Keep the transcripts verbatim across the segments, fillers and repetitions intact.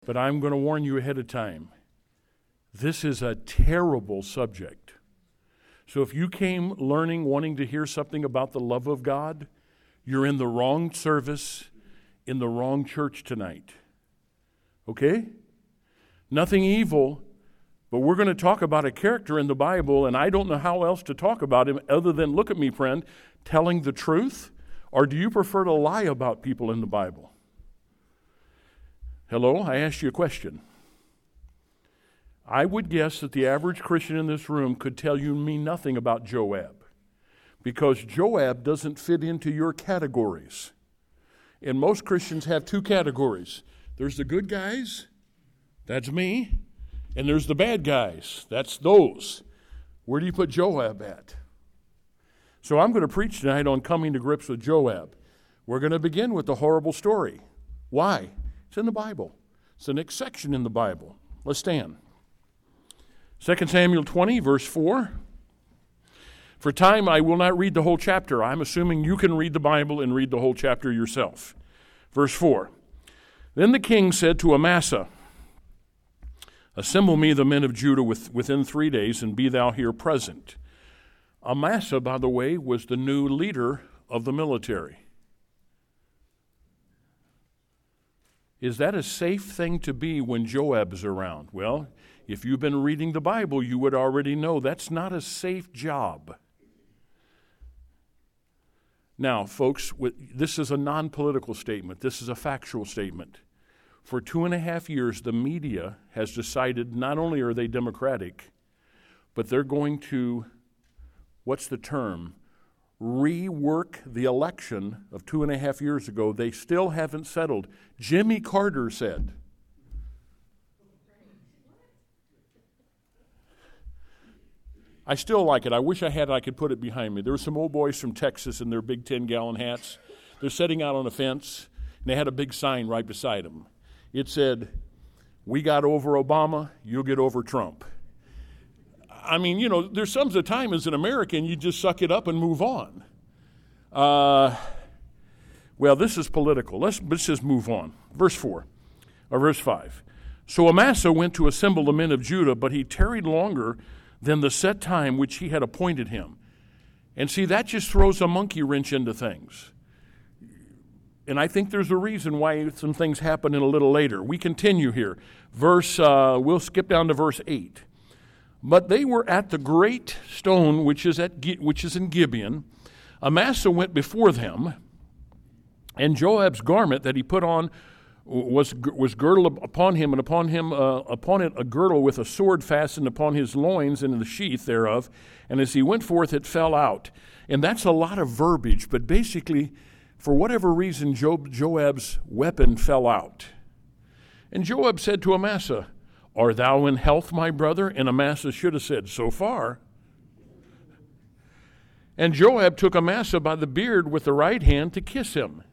But I'm going to warn you ahead of time. This is a terrible subject. So if you came learning, wanting to hear something about the love of God, you're in the wrong service, in the wrong church tonight. Okay? Nothing evil, but we're going to talk about a character in the Bible, and I don't know how else to talk about him other than, look at me, friend, telling the truth, or do you prefer to lie about people in the Bible? Hello, I asked you a question. I would guess that the average Christian in this room could tell you me nothing about Joab, because Joab doesn't fit into your categories. And most Christians have two categories. There's the good guys, that's me, and there's the bad guys, that's those. Where do you put Joab at? So I'm going to preach tonight on coming to grips with Joab. We're going to begin with the horrible story. Why? It's in the Bible. It's the next section in the Bible. Let's stand. Second Samuel twenty, verse four. For time, I will not read the whole chapter. I'm assuming you can read the Bible and read the whole chapter yourself. Verse four. Then the king said to Amasa, assemble me the men of Judah with, within three days, and be thou here present. Amasa, by the way, was the new leader of the military. Is that a safe thing to be when Joab is around? Well, if you've been reading the Bible, you would already know that's not a safe job. Now, folks, this is a non-political statement. This is a factual statement. For two and a half years, the media has decided not only are they Democratic, but they're going to, what's the term, rework the election of two and a half years ago. They still haven't settled. Jimmy Carter said, I still like it. I wish I had it. I could put it behind me. There were some old boys from Texas in their big ten-gallon hats. They're sitting out on a fence, and they had a big sign right beside them. It said, we got over Obama, you'll get over Trump. I mean, you know, there's some of the time as an American, you just suck it up and move on. Uh, well, this is political. Let's, let's just move on. Verse four, or verse five. So Amasa went to assemble the men of Judah, but he tarried longer than the set time which he had appointed him. And see, that just throws a monkey wrench into things. And I think there's a reason why some things happen in a little later. We continue here. Verse, uh, we'll skip down to verse eight. But they were at the great stone which is at which is in Gibeon. Amasa went before them, and Joab's garment that he put on was was girdled upon him, and upon him uh, upon it a girdle with a sword fastened upon his loins and in the sheath thereof. And as he went forth, it fell out. And that's a lot of verbiage, but basically, for whatever reason, Job, Joab's weapon fell out. And Joab said to Amasa, art thou in health, my brother? And Amasa should have said, so far. And Joab took Amasa by the beard with the right hand to kiss him.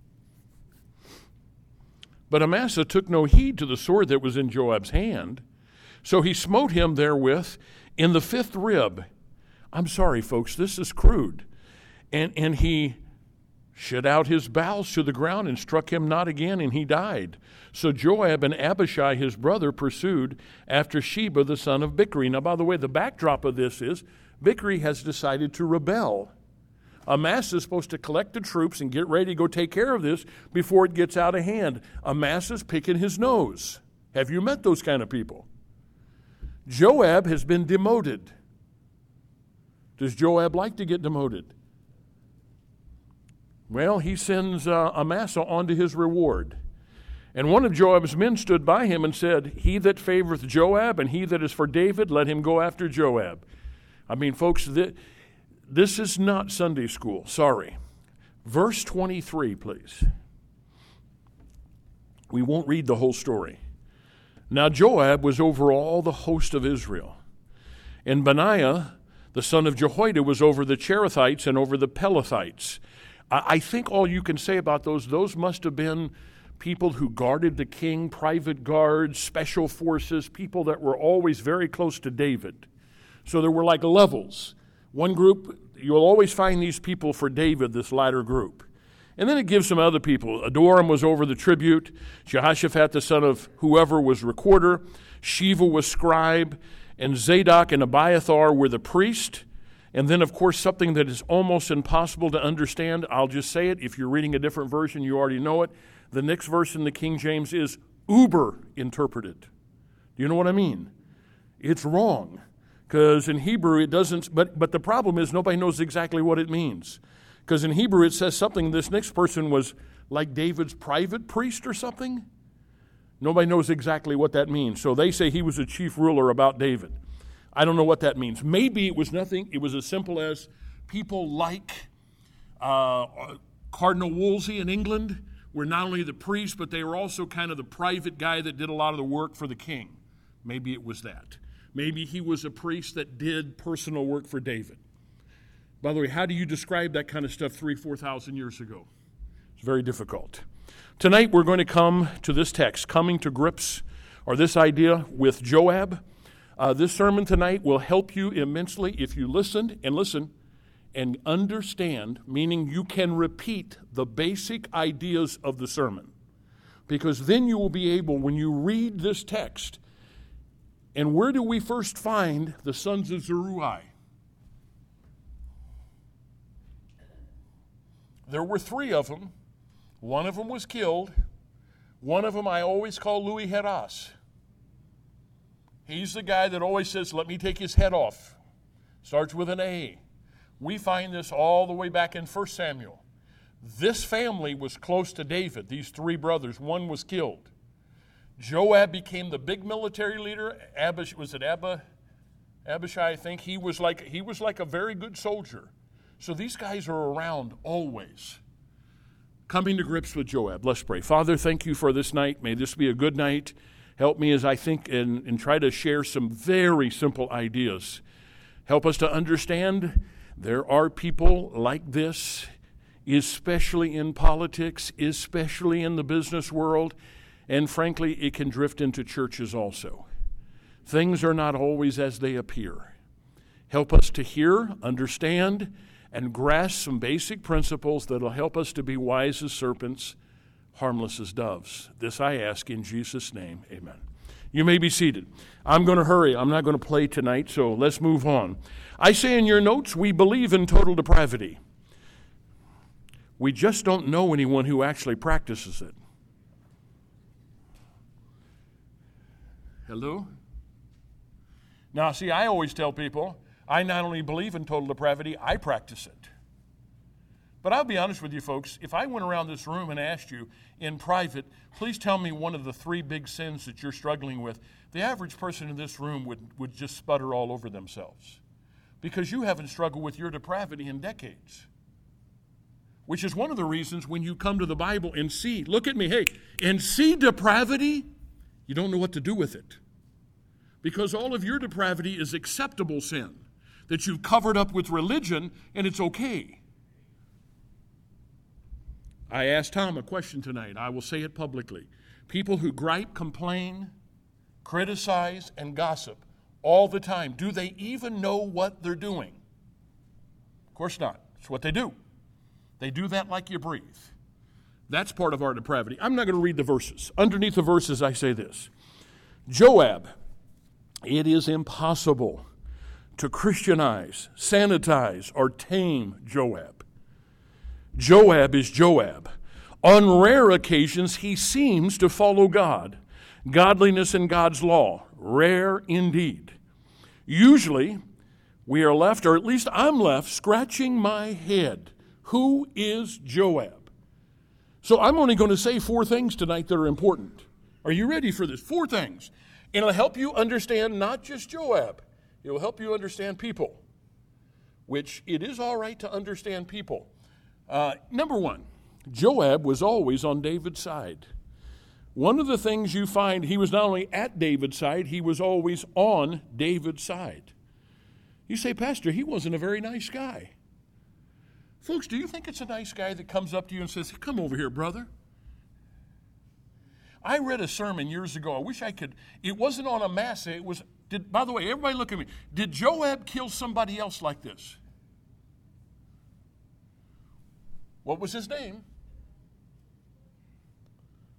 But Amasa took no heed to the sword that was in Joab's hand. So he smote him therewith in the fifth rib. I'm sorry, folks, this is crude. And, and he shut out his bowels to the ground and struck him not again, and he died. So Joab and Abishai, his brother, pursued after Sheba, the son of Bichri. Now, by the way, the backdrop of this is Bichri has decided to rebel. Amasa is supposed to collect the troops and get ready to go take care of this before it gets out of hand. Amasa's picking his nose. Have you met those kind of people? Joab has been demoted. Does Joab like to get demoted? Well, he sends uh, Amasa on to his reward. And one of Joab's men stood by him and said, he that favoreth Joab and he that is for David, let him go after Joab. I mean, folks, th- this is not Sunday school. Sorry. Verse twenty-three, please. We won't read the whole story. Now Joab was over all the host of Israel. And Benaiah, the son of Jehoiada, was over the Cherethites and over the Pelethites. I, I think all you can say about those, those must have been people who guarded the king, private guards, special forces, people that were always very close to David. So there were like levels. One group, you'll always find these people for David, this latter group. And then it gives some other people. Adoram was over the tribute. Jehoshaphat, the son of whoever, was recorder. Shiva was scribe. And Zadok and Abiathar were the priest. And then, of course, something that is almost impossible to understand. I'll just say it. If you're reading a different version, you already know it. The next verse in the King James is uber interpreted. Do you know what I mean? It's wrong. Because in Hebrew it doesn't, but, but the problem is nobody knows exactly what it means. Because in Hebrew it says something, this next person was like David's private priest or something. Nobody knows exactly what that means. So they say he was a chief ruler about David. I don't know what that means. Maybe it was nothing. It was as simple as people like uh, Cardinal Wolsey in England were not only the priest, but they were also kind of the private guy that did a lot of the work for the king. Maybe it was that. Maybe he was a priest that did personal work for David. By the way, how do you describe that kind of stuff three, four thousand years ago? It's very difficult. Tonight we're going to come to this text, coming to grips, or this idea with Joab. Uh, this sermon tonight will help you immensely if you listen and listen and understand, meaning you can repeat the basic ideas of the sermon. Because then you will be able, when you read this text, and where do we first find the sons of Zeruiah? There were three of them. One of them was killed. One of them I always call Louis Heras. He's the guy that always says, let me take his head off. Starts with an A. We find this all the way back in First Samuel. This family was close to David, these three brothers. One was killed. Joab became the big military leader. Abish, was it Abba, Abishai, I think? He was like he was like a very good soldier. So these guys are around always. Coming to grips with Joab. Let's pray. Father, thank you for this night. May this be a good night. Help me as I think and, and try to share some very simple ideas. Help us to understand there are people like this, especially in politics, especially in the business world, and frankly, it can drift into churches also. Things are not always as they appear. Help us to hear, understand, and grasp some basic principles that will help us to be wise as serpents, harmless as doves. This I ask in Jesus' name, amen. You may be seated. I'm going to hurry. I'm not going to play tonight, so let's move on. I say in your notes, we believe in total depravity. We just don't know anyone who actually practices it. Hello? Now, see, I always tell people, I not only believe in total depravity, I practice it. But I'll be honest with you folks, if I went around this room and asked you in private, please tell me one of the three big sins that you're struggling with, the average person in this room would, would just sputter all over themselves. Because you haven't struggled with your depravity in decades. Which is one of the reasons when you come to the Bible and see, look at me, hey, and see depravity, you don't know what to do with it. Because all of your depravity is acceptable sin that you've covered up with religion, and it's okay. I asked Tom a question tonight. I will say it publicly. People who gripe, complain, criticize, and gossip all the time, do they even know what they're doing? Of course not. It's what they do. They do that like you breathe. That's part of our depravity. I'm not going to read the verses. Underneath the verses, I say this. Joab, it is impossible to Christianize, sanitize, or tame Joab. Joab is Joab. On rare occasions, he seems to follow God, godliness and God's law. Rare indeed. Usually, we are left, or at least I'm left, scratching my head. Who is Joab? So I'm only going to say four things tonight that are important. Are you ready for this? Four things. And it'll help you understand not just Joab. It will help you understand people, which it is all right to understand people. Uh, number one, Joab was always on David's side. One of the things you find, he was not only at David's side, he was always on David's side. You say, Pastor, he wasn't a very nice guy. Folks, do you think it's a nice guy that comes up to you and says, come over here, brother? I read a sermon years ago. I wish I could. It wasn't on Amasa. It was, did, by the way, everybody look at me. Did Joab kill somebody else like this? What was his name?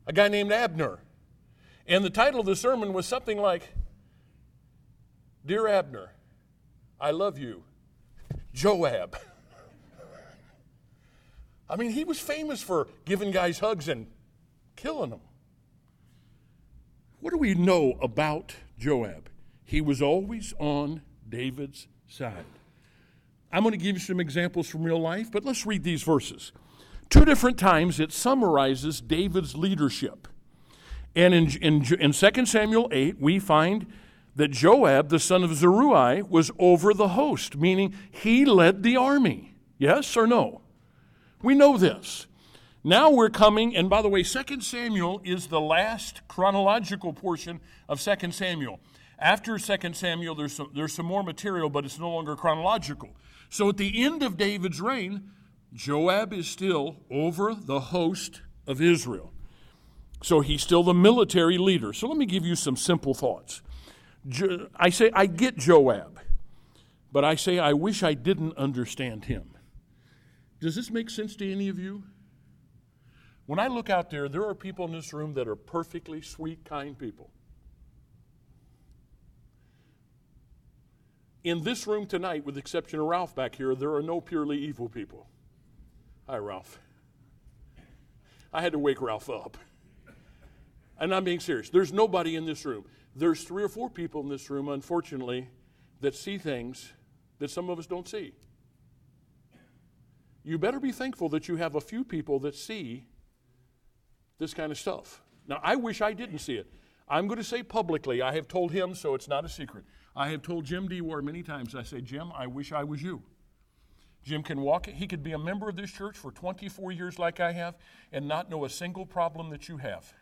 a guy named Abner. And the title of the sermon was something like, Dear Abner, I love you, Joab. I mean, he was famous for giving guys hugs and killing them. What do we know about Joab? He was always on David's side. I'm going to give you some examples from real life, but let's read these verses. Two different times it summarizes David's leadership. And in, in, in Second Samuel eight, we find that Joab, the son of Zeruiah, was over the host, meaning he led the army. Yes or no? We know this. Now we're coming, and by the way, Second Samuel is the last chronological portion of Second Samuel. After Second Samuel, there's some, there's some more material, but it's no longer chronological. So at the end of David's reign, Joab is still over the host of Israel. So he's still the military leader. So let me give you some simple thoughts. Jo- I say, I get Joab, but I say, I wish I didn't understand him. Does this make sense to any of you? When I look out there, there are people in this room that are perfectly sweet, kind people. In this room tonight, with the exception of Ralph back here, there are no purely evil people. Hi, Ralph. I had to wake Ralph up. And I'm being serious. There's nobody in this room. There's three or four people in this room, unfortunately, that see things that some of us don't see. You better be thankful that you have a few people that see this kind of stuff. Now, I wish I didn't see it. I'm going to say publicly, I have told him, so it's not a secret. I have told Jim D. Ward many times, I say, Jim, I wish I was you. Jim can walk, he could be a member of this church for twenty-four years like I have and not know a single problem that you have.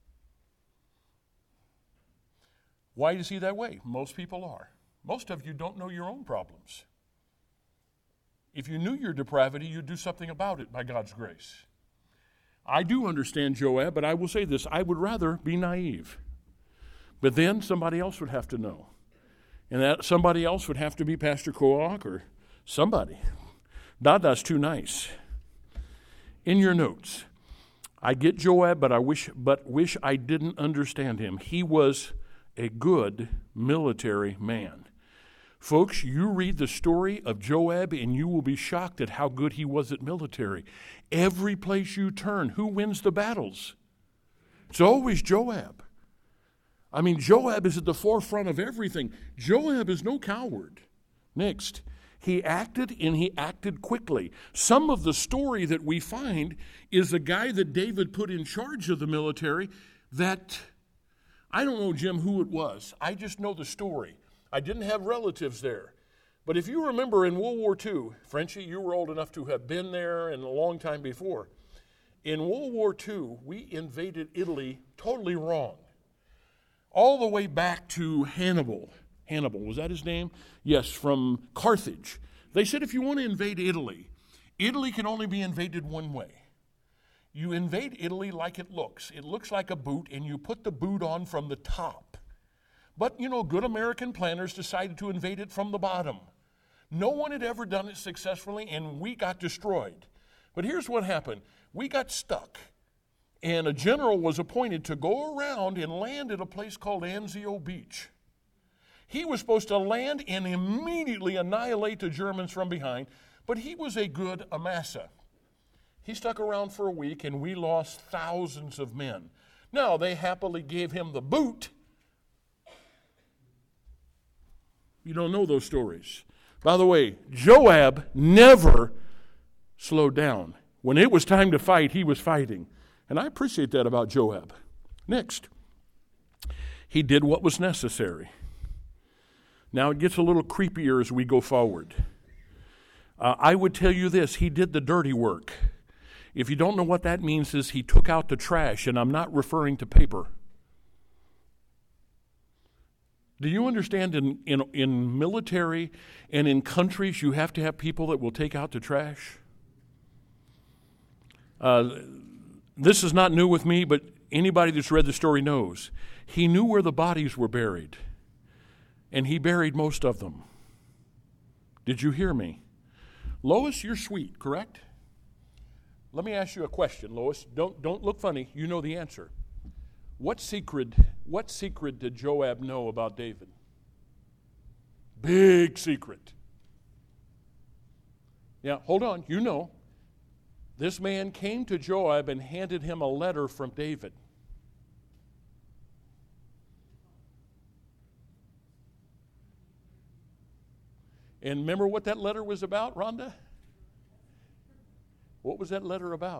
Why is he that way? Most people are. Most of you don't know your own problems. If you knew your depravity, you'd do something about it by God's grace. I do understand Joab, but I will say this, I would rather be naive. But then somebody else would have to know. And that somebody else would have to be Pastor Koak or somebody. Dada's too nice. In your notes, I get Joab, but I wish but wish I didn't understand him. He was a good military man. Folks, you read the story of Joab and you will be shocked at how good he was at military. Every place you turn, who wins the battles? It's always Joab. I mean, Joab is at the forefront of everything. Joab is no coward. Next, he acted and he acted quickly. Some of the story that we find is the guy that David put in charge of the military that, I don't know, Jim, who it was. I just know the story. I didn't have relatives there. But if you remember in World War Two, Frenchie, you were old enough to have been there and a long time before. In World War Two, we invaded Italy totally wrong. All the way back to Hannibal. Hannibal, was that his name? Yes, from Carthage. They said if you want to invade Italy, Italy can only be invaded one way. You invade Italy like it looks. It looks like a boot, and you put the boot on from the top. But, you know, good American planners decided to invade it from the bottom. No one had ever done it successfully, and we got destroyed. But here's what happened. We got stuck, and a general was appointed to go around and land at a place called Anzio Beach. He was supposed to land and immediately annihilate the Germans from behind, but he was a good Amasa. He stuck around for a week, and we lost thousands of men. Now, they happily gave him the boot. You don't know those stories. By the way, Joab never slowed down. When it was time to fight, he was fighting. And I appreciate that about Joab. Next, he did what was necessary. Now it gets a little creepier as we go forward. Uh, I would tell you this, he did the dirty work. If you don't know what that means is he took out the trash, and I'm not referring to paper. Do you understand in, in, in military and in countries you have to have people that will take out the trash? Uh, this is not new with me, but anybody that's read the story knows. He knew where the bodies were buried, and he buried most of them. Did you hear me? Lois, you're sweet, correct? Let me ask you a question, Lois. Don't, don't look funny. You know the answer. What secret, what secret did Joab know about David? Big secret. Yeah, hold on. You know. This man came to Joab and handed him a letter from David. And remember what that letter was about, Rhonda? What was that letter about?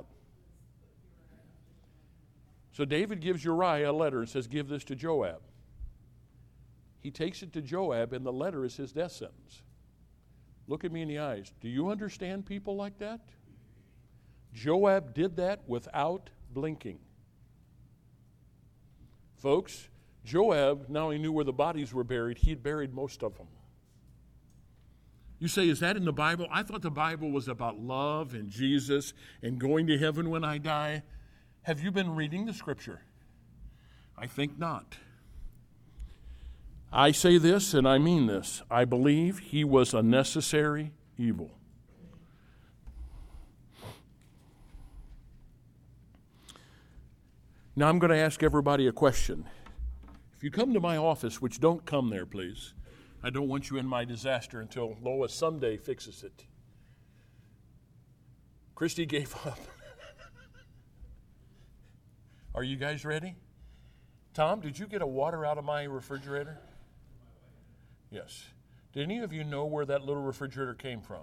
So David gives Uriah a letter and says, give this to Joab. He takes it to Joab, and the letter is his death sentence. Look at me in the eyes. Do you understand people like that? Joab did that without blinking. Folks, Joab not only knew where the bodies were buried, he had buried most of them. You say, is that in the Bible? I thought the Bible was about love and Jesus and going to heaven when I die. Have you been reading the Scripture? I think not. I say this, and I mean this. I believe he was a necessary evil. Now I'm going to ask everybody a question. If you come to my office, which don't come there, please. I don't want you in my disaster until Lois someday fixes it. Christy gave up. Are you guys ready? Tom, did you get a water out of my refrigerator? Yes. Did any of you know where that little refrigerator came from?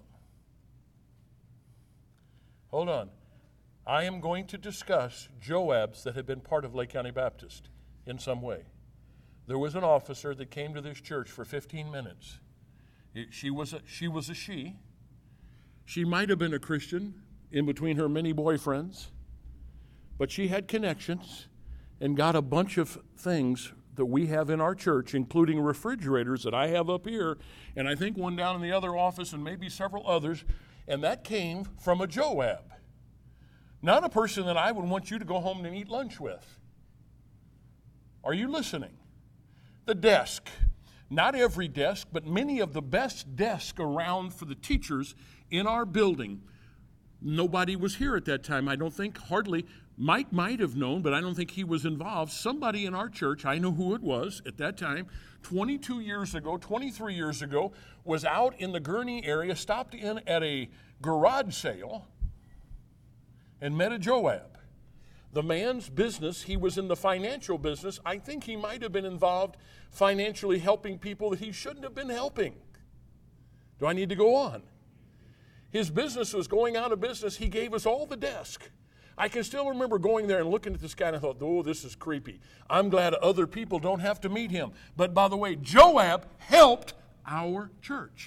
Hold on. I am going to discuss Joabs that have been part of Lake County Baptist in some way. There was an officer that came to this church for fifteen minutes. It, she was a, she was a she. She might have been a Christian in between her many boyfriends, but she had connections and got a bunch of things that we have in our church, including refrigerators that I have up here, and I think one down in the other office and maybe several others, and that came from a Joab. Not a person that I would want you to go home and eat lunch with. Are you listening? The desk. Not every desk, but many of the best desks around for the teachers in our building. Nobody was here at that time. I don't think, hardly, Mike might have known, but I don't think he was involved. Somebody in our church, I know who it was at that time, twenty-two years ago, twenty-three years ago, was out in the Gurney area, stopped in at a garage sale, and met a Joab. The man's business, he was in the financial business. I think he might have been involved financially helping people that he shouldn't have been helping. Do I need to go on? His business was going out of business. He gave us all the desk. I can still remember going there and looking at this guy, and I thought, oh, this is creepy. I'm glad other people don't have to meet him. But by the way, Joab helped our church.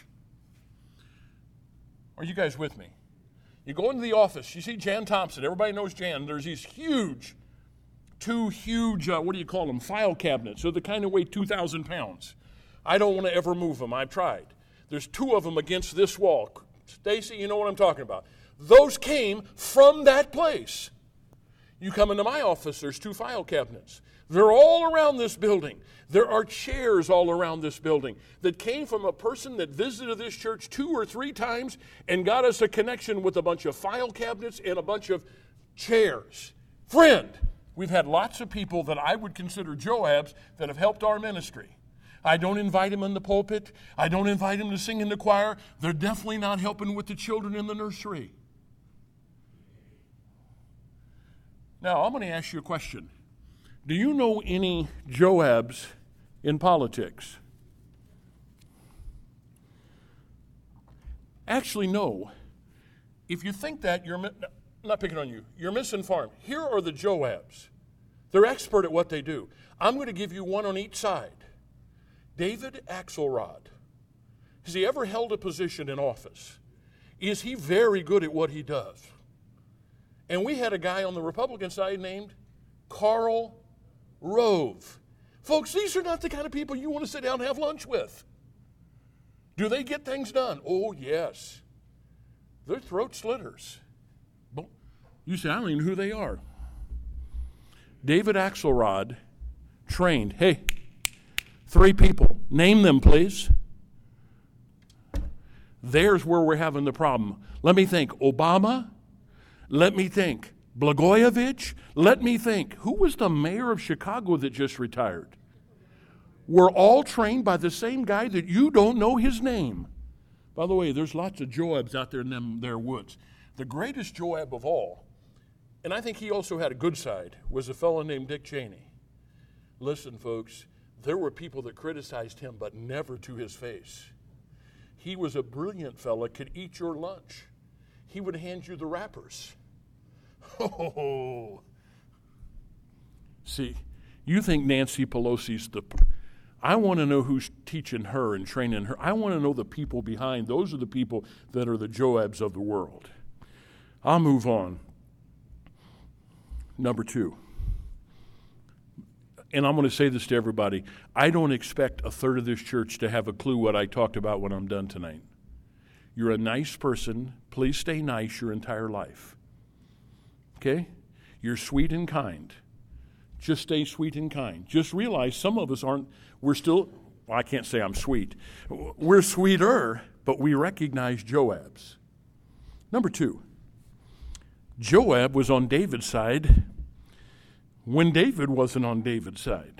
Are you guys with me? You go into the office, you see Jan Thompson. Everybody knows Jan. There's these huge, two huge, uh, what do you call them, file cabinets. So they kind of weigh two thousand pounds. I don't want to ever move them. I've tried. There's two of them against this wall. Stacy, you know what I'm talking about. Those came from that place. You come into my office, there's two file cabinets. They're all around this building. There are chairs all around this building that came from a person that visited this church two or three times and got us a connection with a bunch of file cabinets and a bunch of chairs. Friend, we've had lots of people that I would consider Joabs that have helped our ministry. I don't invite them in the pulpit. I don't invite them to sing in the choir. They're definitely not helping with the children in the nursery. Now, I'm going to ask you a question. Do you know any Joabs in politics? Actually, no. If you think that, you're I'm not picking on you. You're misinformed. Here are the Joabs. They're expert at what they do. I'm going to give you one on each side. David Axelrod. Has he ever held a position in office? Is he very good at what he does? And we had a guy on the Republican side named Karl Rove. Folks, these are not the kind of people you want to sit down and have lunch with. Do they get things done? Oh, yes. They're throat slitters. You say, I don't even know who they are. David Axelrod trained, hey, three people. Name them, please. There's where we're having the problem. Let me think. Obama, Let me think. Blagojevich? Let me think. Who was the mayor of Chicago that just retired? We're all trained by the same guy that you don't know his name. By the way, there's lots of Joabs out there in them their woods. The greatest Joab of all, and I think he also had a good side, was a fellow named Dick Cheney. Listen, folks, there were people that criticized him, but never to his face. He was a brilliant fellow, could eat your lunch. He would hand you the wrappers. Oh, see, you think Nancy Pelosi's the... I want to know who's teaching her and training her. I want to know the people behind. Those are the people that are the Joabs of the world. I'll move on. Number two. And I'm going to say this to everybody. I don't expect a third of this church to have a clue what I talked about when I'm done tonight. You're a nice person. Please stay nice your entire life. Okay? You're sweet and kind. Just stay sweet and kind. Just realize some of us aren't, we're still, well, I can't say I'm sweet. We're sweeter, but we recognize Joabs. Number two, Joab was on David's side when David wasn't on David's side.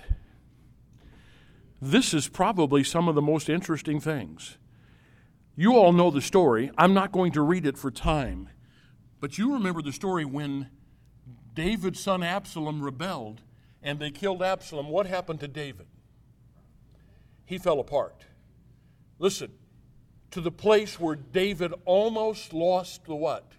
This is probably some of the most interesting things. You all know the story. I'm not going to read it for time, but you remember the story when David's son Absalom rebelled and they killed Absalom. What happened to David? He fell apart. Listen, to the place where David almost lost the what?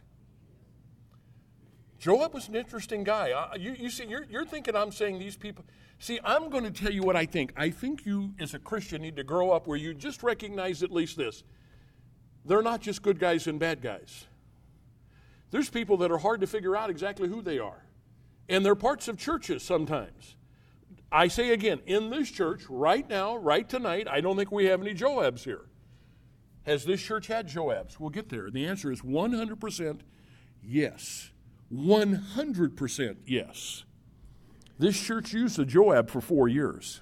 Joab was an interesting guy. Uh, you, you see, you're, you're thinking I'm saying these people. See, I'm going to tell you what I think. I think you, as a Christian, need to grow up where you just recognize at least this. They're not just good guys and bad guys. There's people that are hard to figure out exactly who they are. And they're parts of churches sometimes. I say again, in this church, right now, right tonight, I don't think we have any Joabs here. Has this church had Joabs? We'll get there. The answer is one hundred percent yes. one hundred percent yes. This church used a Joab for four years.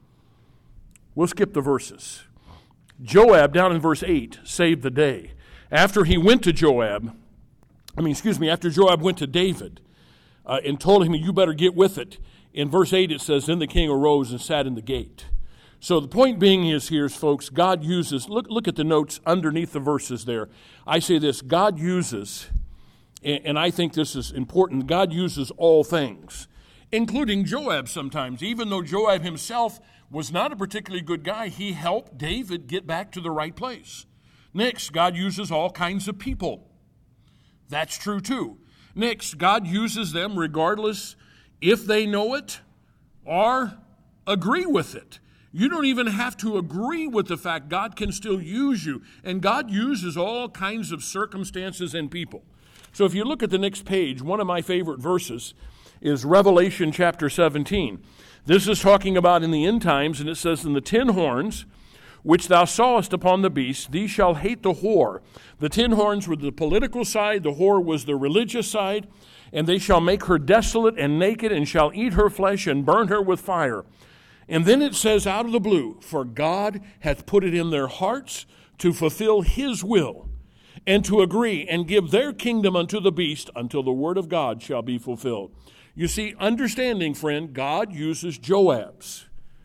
We'll skip the verses. Joab, down in verse eight, saved the day. After he went to Joab, I mean, excuse me, after Joab went to David uh, and told him, you better get with it. In verse eight it says, then the king arose and sat in the gate. So the point being is here, folks, God uses, look, look at the notes underneath the verses there. I say this, God uses, and, and I think this is important, God uses all things, including Joab sometimes. Even though Joab himself was not a particularly good guy, he helped David get back to the right place. Next, God uses all kinds of people. That's true too. Next, God uses them regardless if they know it or agree with it. You don't even have to agree with the fact God can still use you. And God uses all kinds of circumstances and people. So if you look at the next page, one of my favorite verses is Revelation chapter seventeen. This is talking about in the end times, and it says, in the ten horns, which thou sawest upon the beast, these shall hate the whore. The ten horns were the political side, the whore was the religious side, and they shall make her desolate and naked, and shall eat her flesh and burn her with fire. And then it says out of the blue, for God hath put it in their hearts to fulfill his will, and to agree and give their kingdom unto the beast until the word of God shall be fulfilled. You see, understanding, friend, God uses Joabs.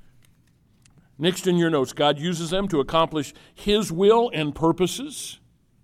Next in your notes, God uses them to accomplish his will and purposes.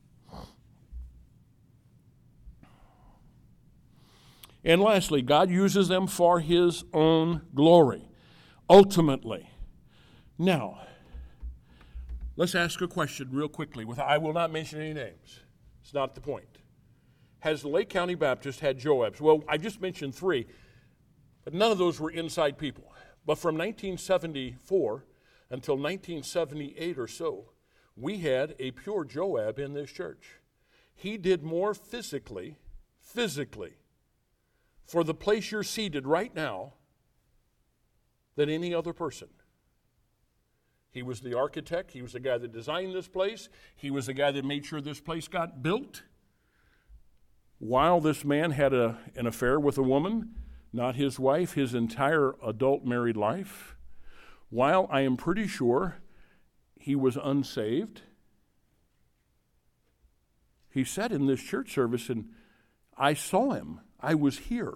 And lastly, God uses them for his own glory, ultimately. Now, let's ask a question real quickly. With, I will not mention any names. It's not the point. Has the Lake County Baptist had Joabs? Well, I just mentioned three, but none of those were inside people. But from nineteen seventy-four until nineteen seventy-eight or so, we had a pure Joab in this church. He did more physically, physically, for the place you're seated right now than any other person. He was the architect. He was the guy that designed this place. He was the guy that made sure this place got built. While this man had a, an affair with a woman, not his wife, his entire adult married life, while I am pretty sure he was unsaved, he sat in this church service, and I saw him. I was here.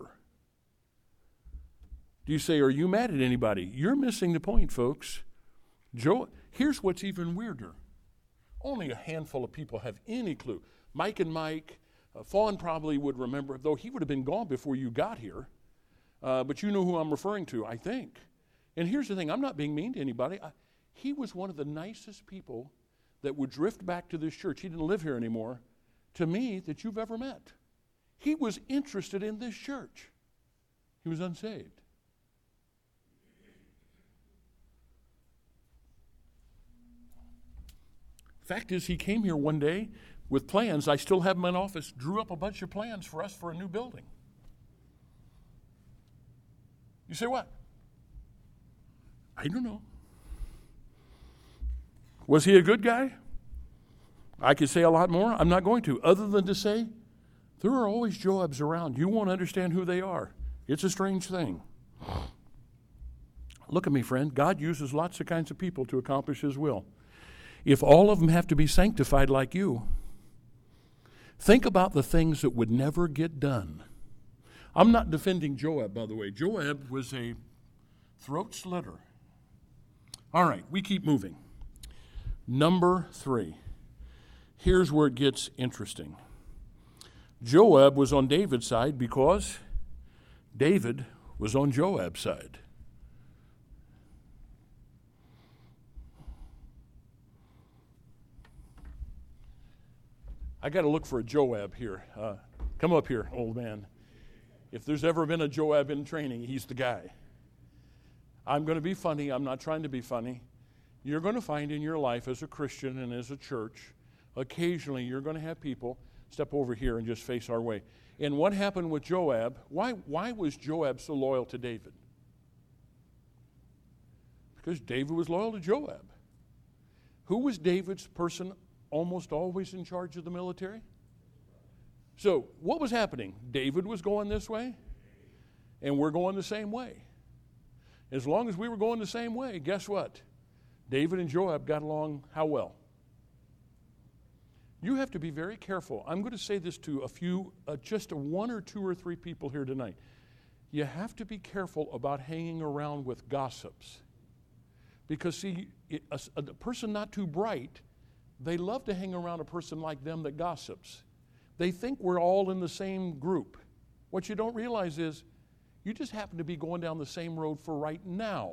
Do you say, are you mad at anybody? You're missing the point, folks. Jo- Here's what's even weirder. Only a handful of people have any clue. Mike and Mike, uh, Fawn probably would remember, though he would have been gone before you got here. Uh, but you know who I'm referring to, I think. And here's the thing, I'm not being mean to anybody. I, he was one of the nicest people that would drift back to this church. He didn't live here anymore, to me, that you've ever met. He was interested in this church. He was unsaved. Fact is, he came here one day with plans. I still have them in office, drew up a bunch of plans for us for a new building. You say what? I don't know. Was he a good guy? I could say a lot more. I'm not going to, other than to say, there are always Joabs around. You won't understand who they are. It's a strange thing. Look at me, friend. God uses lots of kinds of people to accomplish his will. If all of them have to be sanctified like you, think about the things that would never get done. I'm not defending Joab, by the way. Joab was a throat slitter. All right, we keep moving. Number three. Here's where it gets interesting. Joab was on David's side because David was on Joab's side. I got to look for a Joab here. Uh, come up here, old man. If there's ever been a Joab in training, he's the guy. I'm going to be funny. I'm not trying to be funny. You're going to find in your life as a Christian and as a church, occasionally you're going to have people step over here and just face our way. And what happened with Joab? Why, why was Joab so loyal to David? Because David was loyal to Joab. Who was David's person almost always in charge of the military? So what was happening? David was going this way, and we're going the same way. As long as we were going the same way, guess what? David and Joab got along how well? You have to be very careful. I'm going to say this to a few, uh, just a one or two or three people here tonight. You have to be careful about hanging around with gossips. Because, see, a, a person not too bright, they love to hang around a person like them that gossips. They think we're all in the same group. What you don't realize is you just happen to be going down the same road for right now.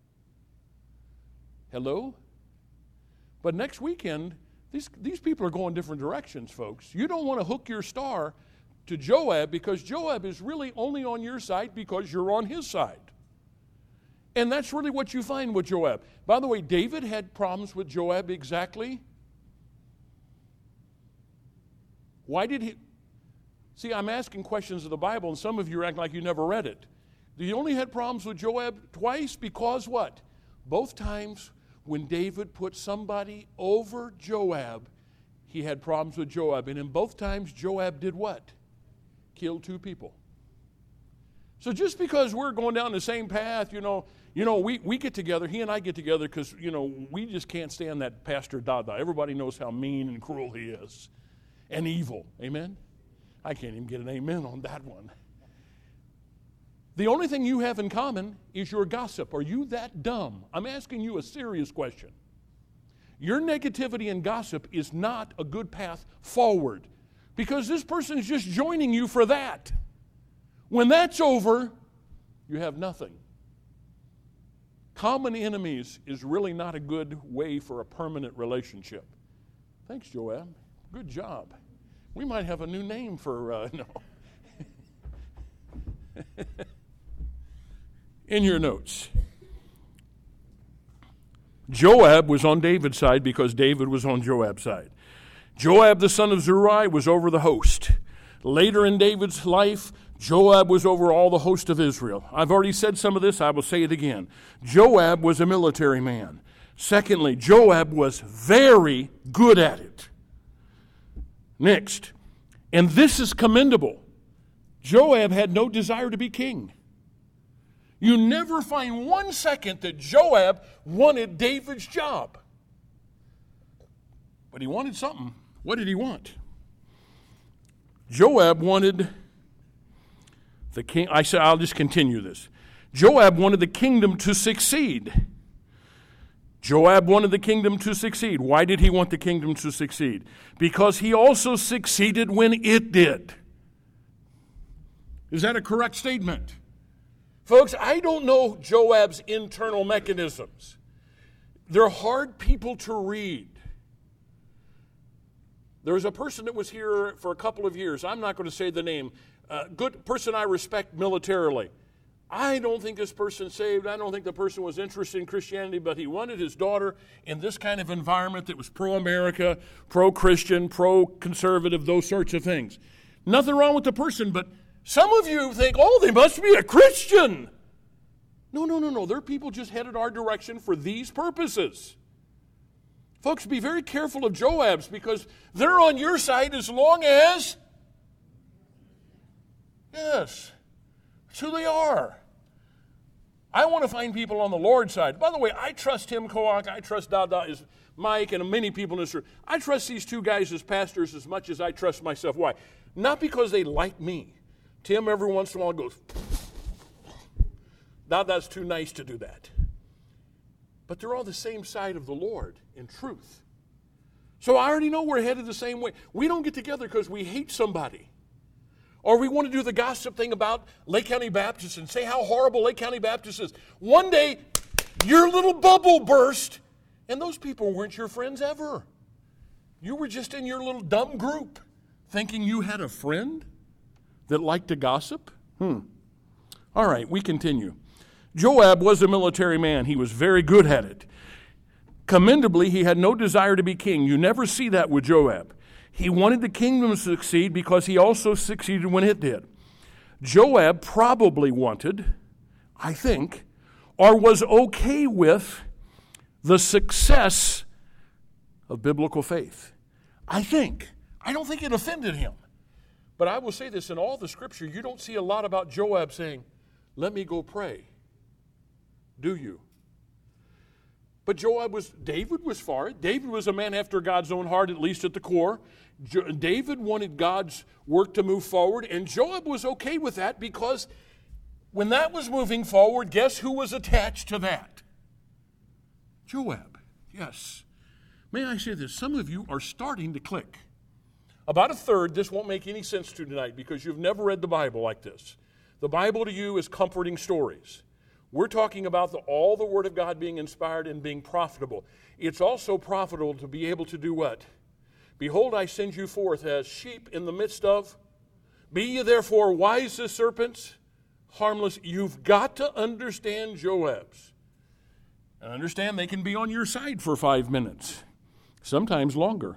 Hello? But next weekend, these, these people are going different directions, folks. You don't want to hook your star to Joab because Joab is really only on your side because you're on his side. And that's really what you find with Joab. By the way, David had problems with Joab exactly. Why did he? See, I'm asking questions of the Bible, and some of you act like you never read it. He only had problems with Joab twice because what? Both times when David put somebody over Joab, he had problems with Joab. And in both times, Joab did what? Killed two people. So just because we're going down the same path, you know, you know, we, we get together, he and I get together because, you know, we just can't stand that Pastor Dada. Everybody knows how mean and cruel he is. And evil. Amen? I can't even get an amen on that one. The only thing you have in common is your gossip. Are you that dumb? I'm asking you a serious question. Your negativity and gossip is not a good path forward because this person is just joining you for that. When that's over, you have nothing. Common enemies is really not a good way for a permanent relationship. Thanks, Joab. Good job. We might have a new name for, uh, no. In your notes. Joab was on David's side because David was on Joab's side. Joab, the son of Zeruiah, was over the host. Later in David's life, Joab was over all the host of Israel. I've already said some of this. I will say it again. Joab was a military man. Secondly, Joab was very good at it. Next, and this is commendable, Joab had no desire to be king. You never find one second that Joab wanted David's job. But he wanted something. What did he want? Joab wanted the king. I said, I'll just continue this. Joab wanted the kingdom to succeed. Joab wanted the kingdom to succeed. Why did he want the kingdom to succeed? Because he also succeeded when it did. Is that a correct statement? Folks, I don't know Joab's internal mechanisms. They're hard people to read. There was a person that was here for a couple of years. I'm not going to say the name. A good person I respect militarily. I don't think this person's saved. I don't think the person was interested in Christianity, but he wanted his daughter in this kind of environment that was pro-America, pro-Christian, pro-conservative, those sorts of things. Nothing wrong with the person, but some of you think, oh, they must be a Christian. No, no, no, no. They're people just headed our direction for these purposes. Folks, be very careful of Joabs because they're on your side as long as, yes, that's who they are. I want to find people on the Lord's side. By the way, I trust Tim Kowak, I trust Dada, is Mike, and many people in this room. I trust these two guys as pastors as much as I trust myself. Why? Not because they like me. Tim every once in a while goes, Dada's too nice to do that. But they're on the same side of the Lord in truth. So I already know we're headed the same way. We don't get together because we hate somebody. Or we want to do the gossip thing about Lake County Baptist and say how horrible Lake County Baptist is. One day, your little bubble burst, and those people weren't your friends ever. You were just in your little dumb group thinking you had a friend that liked to gossip. Hmm. All right, we continue. Joab was a military man. He was very good at it. Commendably, he had no desire to be king. You never see that with Joab. He wanted the kingdom to succeed because he also succeeded when it did. Joab probably wanted, I think, or was okay with the success of biblical faith. I think. I don't think it offended him. But I will say this, in all the scripture, you don't see a lot about Joab saying, let me go pray. Do you? But Joab was, David was for it. David was a man after God's own heart, at least at the core. Jo- David wanted God's work to move forward, and Joab was okay with that because when that was moving forward, guess who was attached to that? Joab, yes. May I say this? Some of you are starting to click. About a third, this won't make any sense to you tonight because you've never read the Bible like this. The Bible to you is comforting stories. We're talking about the, all the Word of God being inspired and being profitable. It's also profitable to be able to do what? Behold, I send you forth as sheep in the midst of. Be ye therefore wise as serpents, harmless. You've got to understand Joab's. And understand they can be on your side for five minutes, sometimes longer.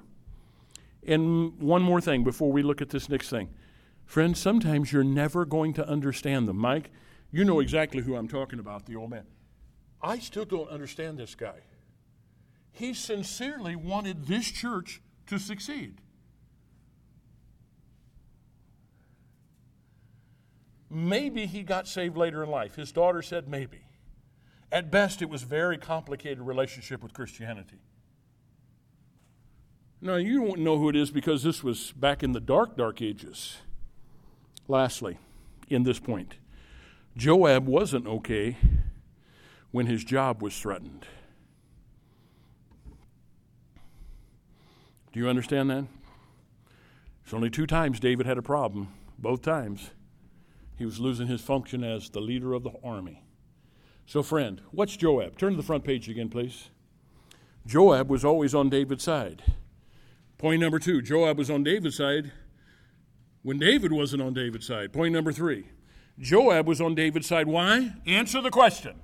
And one more thing before we look at this next thing. Friends, sometimes you're never going to understand them. Mike, you know exactly who I'm talking about, the old man. I still don't understand this guy. He sincerely wanted this church to succeed. Maybe he got saved later in life. His daughter said maybe. At best, it was a very complicated relationship with Christianity. Now, you won't know who it is because this was back in the dark, dark ages. Lastly, in this point, Joab wasn't okay when his job was threatened. Do you understand that? It's only two times David had a problem. Both times he was losing his function as the leader of the army. So, friend, what's Joab? Turn to the front page again, please. Joab was always on David's side. Point number two, Joab was on David's side when David wasn't on David's side. Point number three, Joab was on David's side. Why? Answer the question.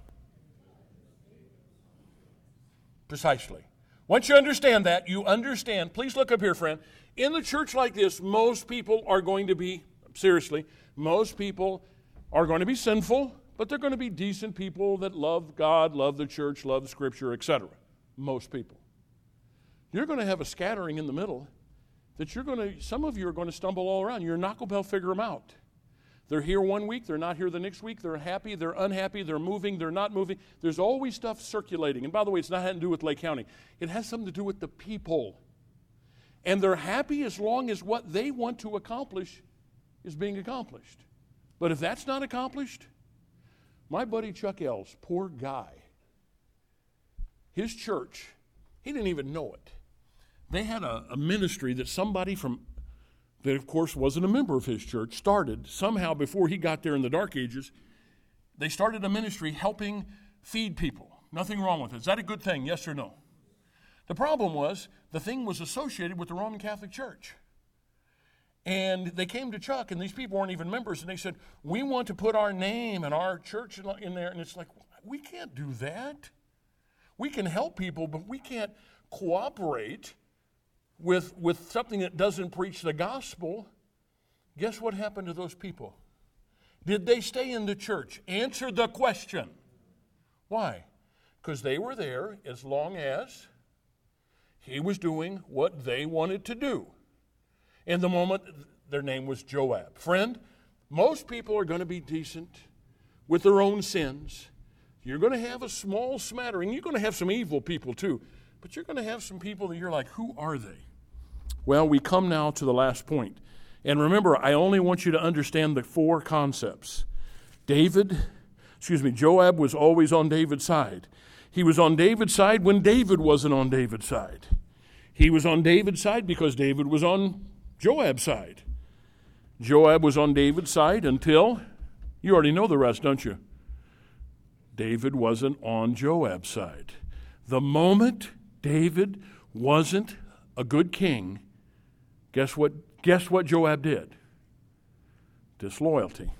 Precisely. Once you understand that, you understand, please look up here, friend. In the church like this, most people are going to be, seriously, most people are going to be sinful, but they're going to be decent people that love God, love the church, love Scripture, et cetera. Most people. You're going to have a scattering in the middle that you're going to, some of you are going to stumble all around. You're not going to be able to figure them out. They're here one week, they're not here the next week, they're happy, they're unhappy, they're moving, they're not moving. There's always stuff circulating. And by the way, it's not having to do with Lake County. It has something to do with the people. And they're happy as long as what they want to accomplish is being accomplished. But if that's not accomplished, my buddy Chuck Ells, poor guy, his church, he didn't even know it. They had a, a ministry that somebody from, that of course wasn't a member of his church, started somehow before he got there in the dark ages. They started a ministry helping feed people. Nothing wrong with it. Is that a good thing, yes or no? The problem was the thing was associated with the Roman Catholic Church. And they came to Chuck, and these people weren't even members, and they said, we want to put our name and our church in there. And it's like, we can't do that. We can help people, but we can't cooperate with, with something that doesn't preach the gospel. Guess what happened to those people? Did they stay in the church? Answer the question. Why? Because they were there as long as he was doing what they wanted to do. In the moment, their name was Joab. Friend, most people are going to be decent with their own sins. You're going to have a small smattering. You're going to have some evil people too. But you're going to have some people that you're like, who are they? Well, we come now to the last point. And remember, I only want you to understand the four concepts. David, excuse me, Joab was always on David's side. He was on David's side when David wasn't on David's side. He was on David's side because David was on Joab's side. Joab was on David's side until, you already know the rest, don't you? David wasn't on Joab's side. The moment David wasn't a good king, guess what? Guess what Joab did? Disloyalty.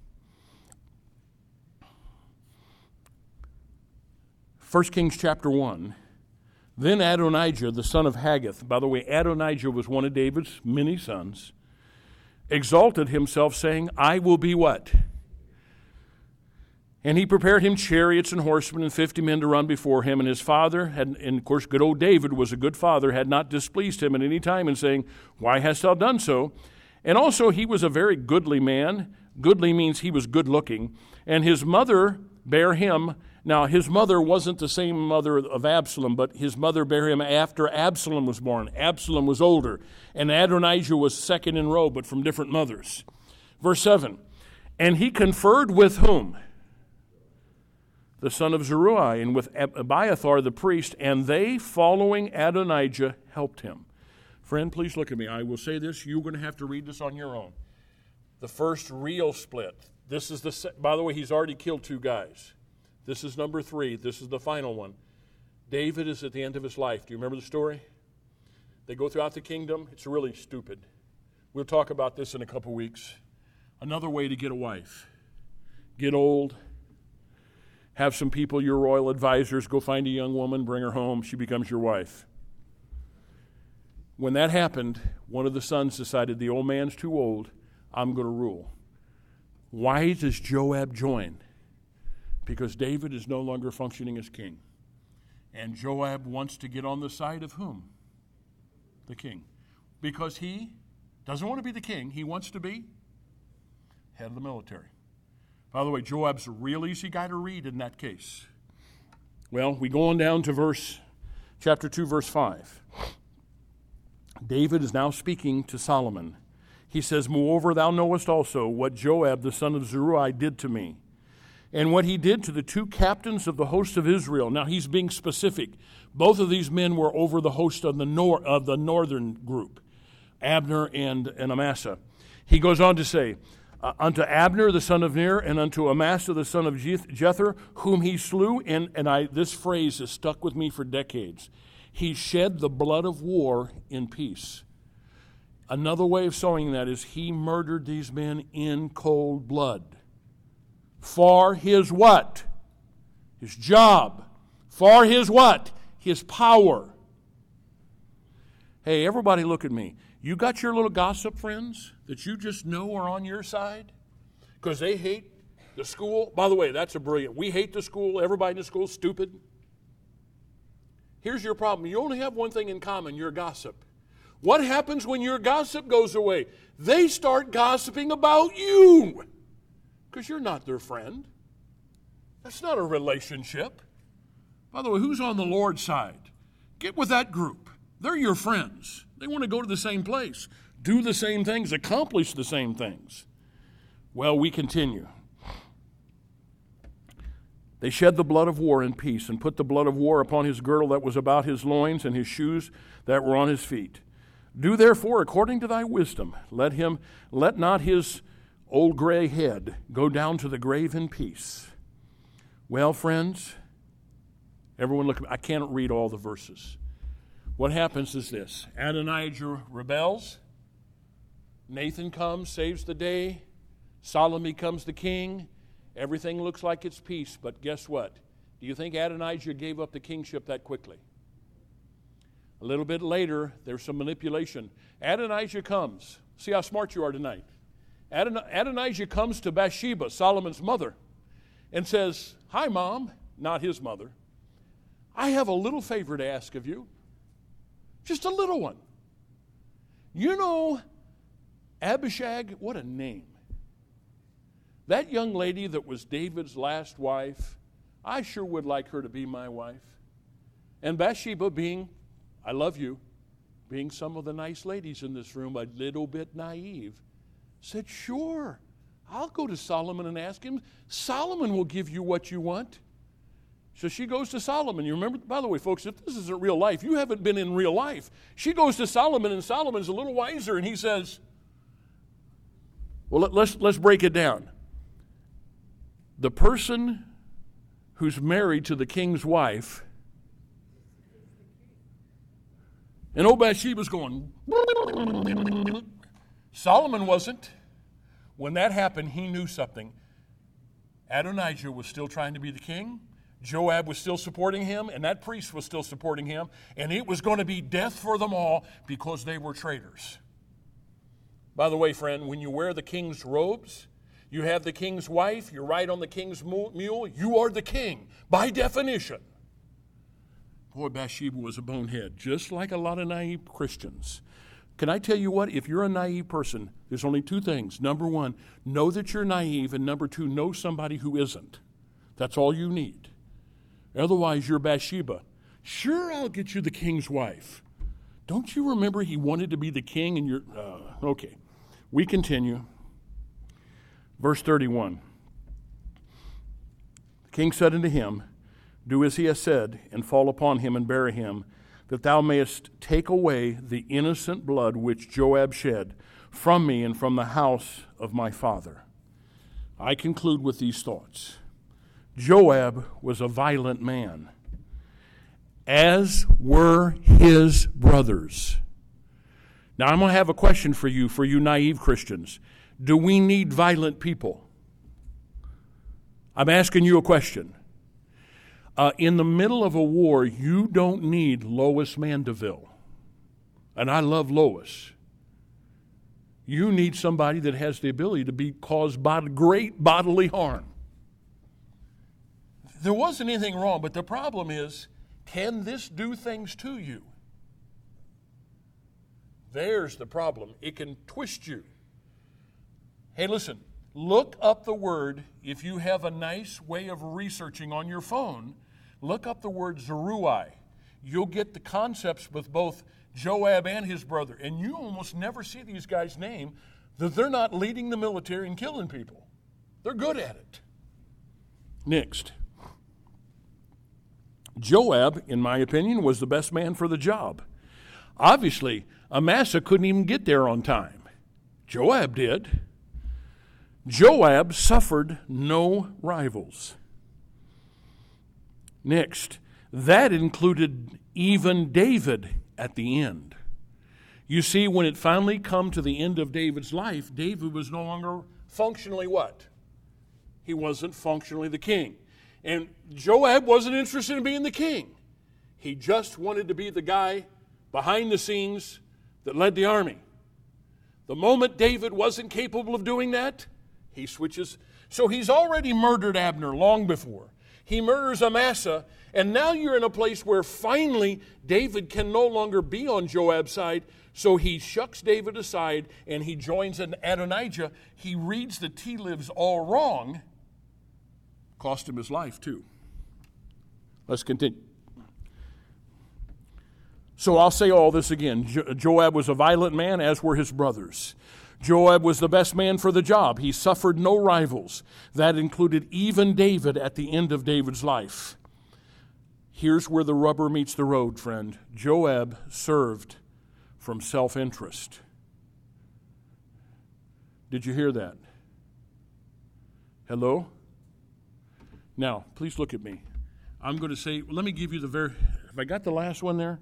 First Kings chapter one. Then Adonijah, the son of Haggith, by the way, Adonijah was one of David's many sons, exalted himself, saying, I will be what? And he prepared him chariots and horsemen and fifty men to run before him. And his father, had, and of course good old David was a good father, had not displeased him at any time in saying, why hast thou done so? And also he was a very goodly man. Goodly means he was good looking. And his mother bare him. Now, his mother wasn't the same mother of Absalom, but his mother bare him after Absalom was born. Absalom was older, and Adonijah was second in row, but from different mothers. Verse seven, and he conferred with whom? The son of Zeruiah, and with Abiathar the priest, and they, following Adonijah, helped him. Friend, please look at me. I will say this. You're going to have to read this on your own. The first real split. This is the, by the way, he's already killed two guys. This is number three. This is the final one. David is at the end of his life. Do you remember the story? They go throughout the kingdom. It's really stupid. We'll talk about this in a couple weeks. Another way to get a wife. Get old. Have some people, your royal advisors, go find a young woman, bring her home. She becomes your wife. When that happened, one of the sons decided the old man's too old. I'm going to rule. Why does Joab join? Because David is no longer functioning as king. And Joab wants to get on the side of whom? The king. Because he doesn't want to be the king. He wants to be head of the military. By the way, Joab's a real easy guy to read in that case. Well, we go on down to verse, chapter two, verse five. David is now speaking to Solomon. He says, moreover, thou knowest also what Joab, the son of Zeruiah, did to me, and what he did to the two captains of the host of Israel. Now he's being specific. Both of these men were over the host of the nor- of the northern group, Abner and, and Amasa. He goes on to say, uh, unto Abner the son of Ner, and unto Amasa the son of Jether, whom he slew. And, and I this phrase has stuck with me for decades. He shed the blood of war in peace. Another way of saying that is he murdered these men in cold blood. For his what? His job. For his what? His power. Hey, everybody look at me. You got your little gossip friends that you just know are on your side? Because they hate the school. By the way, that's a brilliant. We hate the school. Everybody in the school is stupid. Here's your problem. You only have one thing in common. You're a gossip. What happens when your gossip goes away? They start gossiping about you. Because you're not their friend. That's not a relationship. By the way, who's on the Lord's side? Get with that group. They're your friends. They want to go to the same place, do the same things, accomplish the same things. Well, we continue. They shed the blood of war in peace, and put the blood of war upon his girdle that was about his loins, and his shoes that were on his feet. Do therefore according to thy wisdom. Let him, let not his old gray head go down to the grave in peace. Well, friends, everyone look at me. I can't read all the verses. What happens is this. Adonijah rebels. Nathan comes, saves the day. Solomon becomes the king. Everything looks like it's peace, but guess what? Do you think Adonijah gave up the kingship that quickly? A little bit later, there's some manipulation. Adonijah comes. See how smart you are tonight. Adon- Adonijah comes to Bathsheba, Solomon's mother, and says, "Hi, Mom," not his mother. "I have a little favor to ask of you. Just a little one. You know, Abishag, what a name. That young lady that was David's last wife, I sure would like her to be my wife." And Bathsheba, being, I love you, being some of the nice ladies in this room, a little bit naive, said, "Sure, I'll go to Solomon and ask him. Solomon will give you what you want." So she goes to Solomon. You remember, by the way, folks, if this isn't real life, you haven't been in real life. She goes to Solomon, and Solomon's a little wiser, and he says, well, let, let's, let's break it down. The person who's married to the king's wife, and old Bathsheba's going, Solomon wasn't. When that happened, he knew something. Adonijah was still trying to be the king. Joab was still supporting him, and that priest was still supporting him, and it was going to be death for them all because they were traitors. By the way, friend, when you wear the king's robes, you have the king's wife, you ride on the king's mule, you are the king, by definition. Boy, Bathsheba was a bonehead, just like a lot of naive Christians. Can I tell you what? If you're a naive person, there's only two things. Number one, know that you're naive, and number two, know somebody who isn't. That's all you need. Otherwise, you're Bathsheba. Sure, I'll get you the king's wife. Don't you remember he wanted to be the king and you're... Uh, okay, we continue. Verse thirty-one. The king said unto him, "Do as he has said, and fall upon him and bury him, that thou mayest take away the innocent blood which Joab shed from me and from the house of my father." I conclude with these thoughts. Joab was a violent man, as were his brothers. Now, I'm going to have a question for you, for you naive Christians. Do we need violent people? I'm asking you a question. Uh, in the middle of a war, you don't need Lois Mandeville. And I love Lois. You need somebody that has the ability to be cause bod- great bodily harm. There wasn't anything wrong, but the problem is, can this do things to you? There's the problem. It can twist you. Hey, listen, look up the word, if you have a nice way of researching on your phone, look up the word Zeruiah. You'll get the concepts with both Joab and his brother, and you almost never see these guys' name, that they're not leading the military and killing people. They're good at it. Next. Joab, in my opinion, was the best man for the job. Obviously, Amasa couldn't even get there on time. Joab did. Joab suffered no rivals. Next, that included even David at the end. You see, when it finally come to the end of David's life, David was no longer functionally what? He wasn't functionally the king. And Joab wasn't interested in being the king. He just wanted to be the guy behind the scenes that led the army. The moment David wasn't capable of doing that, he switches. So he's already murdered Abner long before. He murders Amasa, and now you're in a place where finally David can no longer be on Joab's side, so he shucks David aside and he joins in Adonijah. He reads the tea leaves all wrong. Cost him his life, too. Let's continue. So I'll say all this again. Jo- Joab was a violent man, as were his brothers. Joab was the best man for the job. He suffered no rivals. That included even David at the end of David's life. Here's where the rubber meets the road, friend. Joab served from self-interest. Did you hear that? Hello? Now, please look at me. I'm going to say, let me give you the very, have I got the last one there?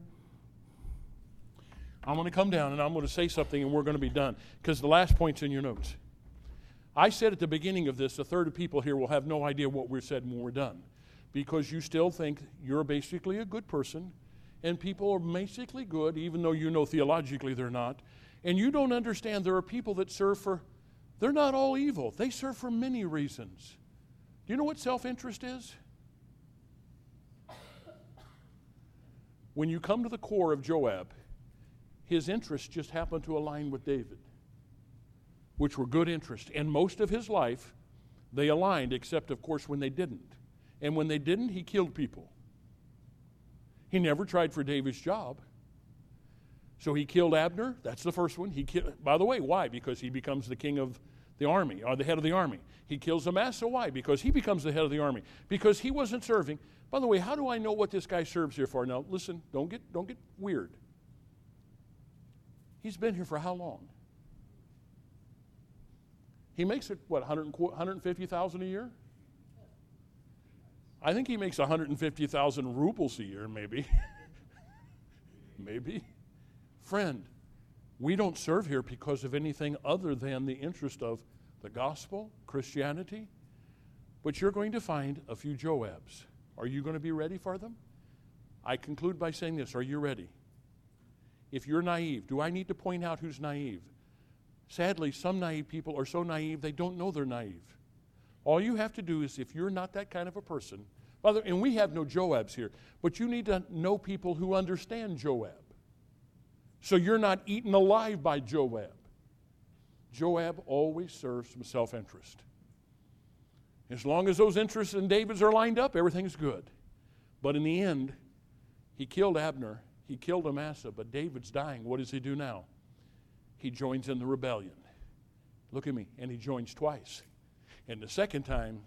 I'm going to come down and I'm going to say something and we're going to be done, because the last point's in your notes. I said at the beginning of this, a third of people here will have no idea what we said when we're done, because you still think you're basically a good person and people are basically good, even though you know theologically they're not. And you don't understand there are people that serve for, they're not all evil. They serve for many reasons. Do you know what self-interest is? When you come to the core of Joab, his interests just happened to align with David, which were good interests. And most of his life, they aligned, except, of course, when they didn't. And when they didn't, he killed people. He never tried for David's job. So he killed Abner. That's the first one. He ki- By the way, why? Because he becomes the king of the army, or the head of the army. He kills Amasa. Why? Because he becomes the head of the army. Because he wasn't serving. By the way, how do I know what this guy serves here for? Now, listen, don't get, don't get weird. He's been here for how long? He makes it, what, one hundred fifty thousand dollars a year? I think he makes one hundred fifty thousand rubles a year, maybe. Maybe. Friend, we don't serve here because of anything other than the interest of the gospel, Christianity. But you're going to find a few Joabs. Are you going to be ready for them? I conclude by saying this. Are you ready? If you're naive, do I need to point out who's naive? Sadly, some naive people are so naive they don't know they're naive. All you have to do is, if you're not that kind of a person, by the, and we have no Joabs here, but you need to know people who understand Joab. So you're not eaten alive by Joab. Joab always serves some self-interest. As long as those interests in David's are lined up, everything's good. But in the end, he killed Abner. He killed Amasa, but David's dying. What does he do now? He joins in the rebellion. Look at me. And he joins twice. And the second time,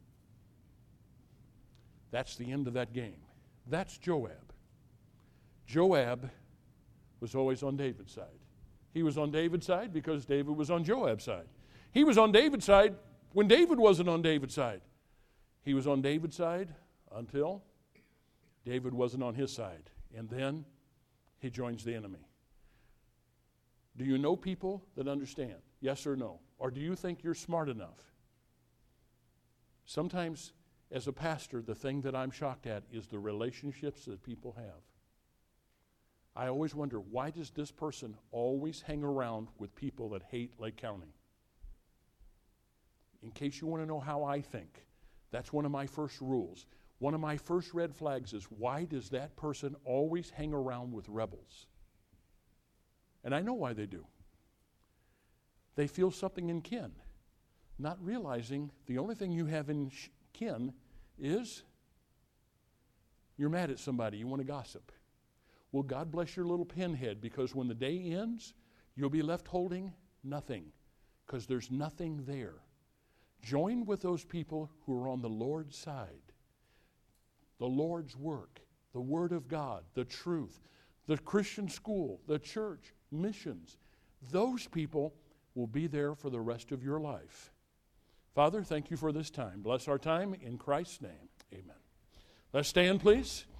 that's the end of that game. That's Joab. Joab was always on David's side. He was on David's side because David was on Joab's side. He was on David's side when David wasn't on David's side. He was on David's side until David wasn't on his side. And then he joins the enemy. Do you know people that understand? Yes or no? Or do you think you're smart enough? Sometimes, as a pastor, the thing that I'm shocked at is the relationships that people have. I always wonder, why does this person always hang around with people that hate Lake County? In case you want to know how I think, that's one of my first rules. One of my first red flags is, why does that person always hang around with rebels? And I know why they do. They feel something in kin, not realizing the only thing you have in sh- kin is you're mad at somebody, you want to gossip. Well, God bless your little pinhead, because when the day ends, you'll be left holding nothing, because there's nothing there. Join with those people who are on the Lord's side. The Lord's work, the Word of God, the truth, the Christian school, the church, missions. Those people will be there for the rest of your life. Father, thank you for this time. Bless our time in Christ's name. Amen. Let's stand, please.